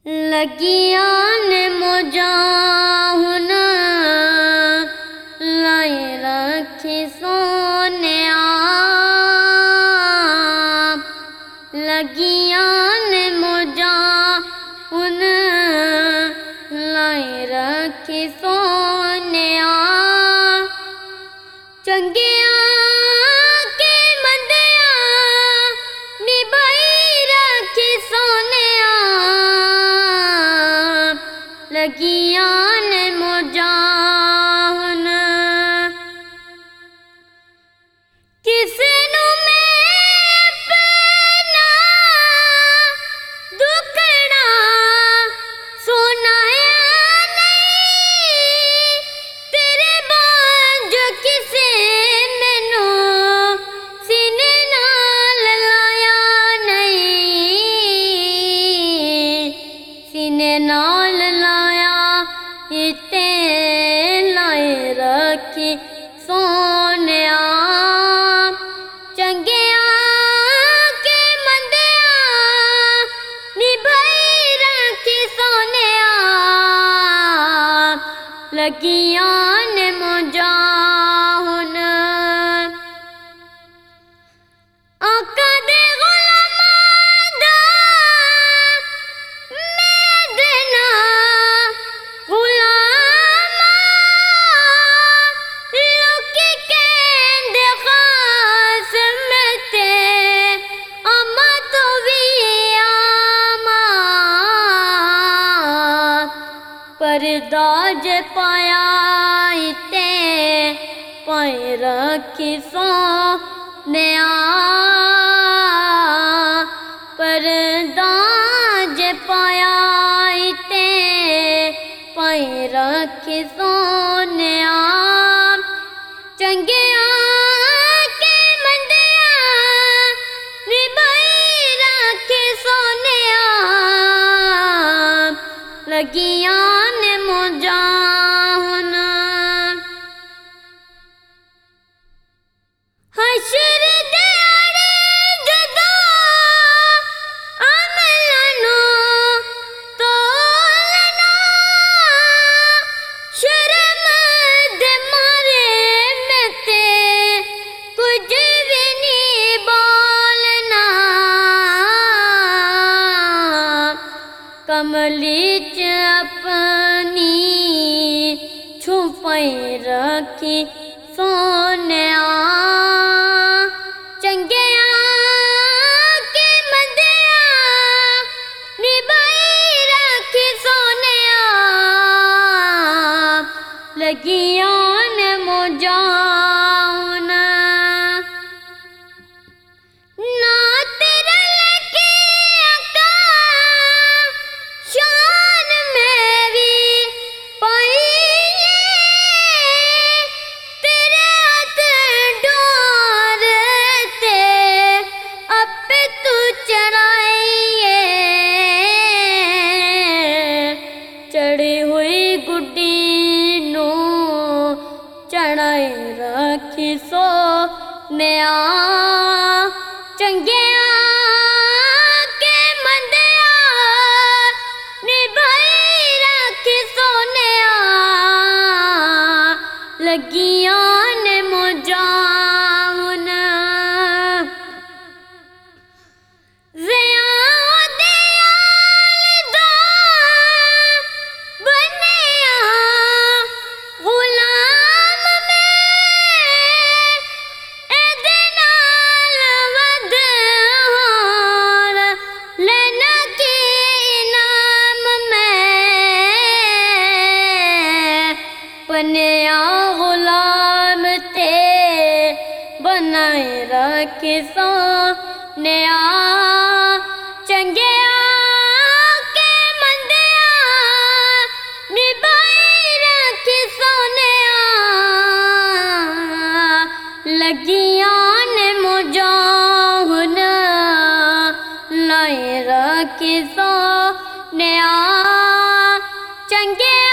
लगियां ने मौजां हुन लाई रखी सोनिया। लगियां ने मौजां हुन लाई रखी सोनिया। चंगिया के मंदिया निभाई रखी सोनिया। लगियां ने मौजां हुन किसे नू मैं अपना दुखड़ा सुनाया नहीं। तेरे बांझ किसे मैनू सीने नाल लाया नहीं। सीने नाल लाया इत्ते लाई रखी सोनिया। चंगिया के मंदिया निभाई रखी सोनिया। लगियां ने मौजां हुन आका दे गुलामां दा मैं देना गुलामा। लोकी कहंदे खास मैं ते अम्मा तो भी आमा। पर्दा जे पाया इत्ते पाए रखी सोनिया। पर्दा जे पाया इत्ते पाए रखी सोनिया। चंगिया के मंदिया निभाई रखी सोनिया। लगियां ने मौजां हुन हशर दे आड़े जदों अमलां नू तोलना। शर्म दे मारे मैं ते कुछ भी नहीं बोलना। कमली च अपनी छुपाई रखी सोनिया। चंगिया के मंदिया निभाई रखी सोनिया। लगियां ने मौजां हुन ना तेरा लेके आका शान मेरी पाइए। तेरे हाथ डोर ते अपे तू चढ़ाइए। चढ़ी हुई गुड्डी नू चढ़ाई रखी सोनिया। चंगिया के मंदिया निभाई रखी सोनिया। लगियां ने मौजां हुन ज़ियां दे आल दा बनिया गुलाम मैं। एदे नाल वध होर लेना की इनाम मैं। बनिया गुलाम ते बनाए रखी सोनिया। चंगिया के मंदिया निभाई रखी सोनिया। लगियां ने मौजां हुन लाई रखी सोनिया। चंगिया